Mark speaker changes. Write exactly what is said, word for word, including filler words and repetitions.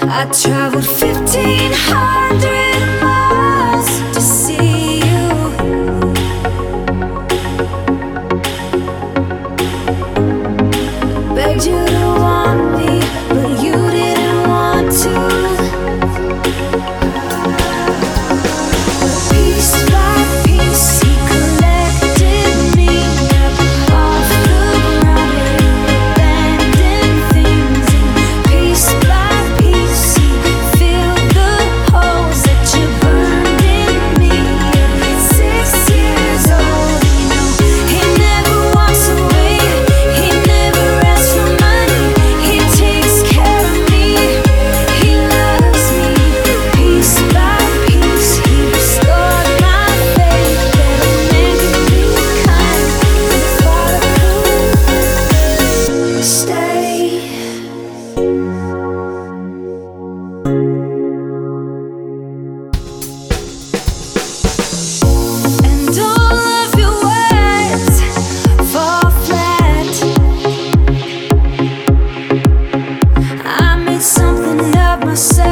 Speaker 1: I traveled fifteen hundred miles to see you. Begged you to want me, but you didn't want to. Piece by piece, he collected me up off the ground where you abandoned things. And piece by piece, he filled the holes that you burned in me. At six years old, you know he never walks away. He never asks for money. He takes care of me. He loves me. Piece by piece, he restored my faith that a man could be kind and father could stay. And all of your words fall flat. I made something of myself.